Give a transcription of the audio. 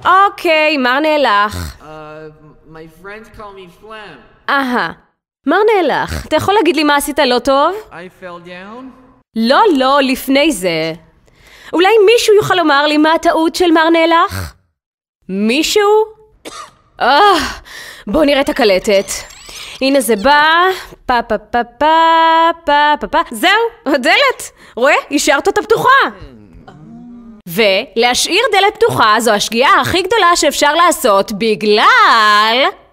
אוקיי, מר נאלח. My friends call me Phlegm. מר נאלח, אתה יכול להגיד לי מה עשית לא טוב? I fell down? לא, לפני זה. אולי מישהו יוכל לומר לי מה הטעות של מר נאלח? מישהו? בוא נראה את הקלטת. הנה זה בא, פה. זהו, הדלת. רואה? השארת אותה פתוחה. ולהשאיר דלת פתוחה זו השגיאה הכי גדולה שאפשר לעשות בגלל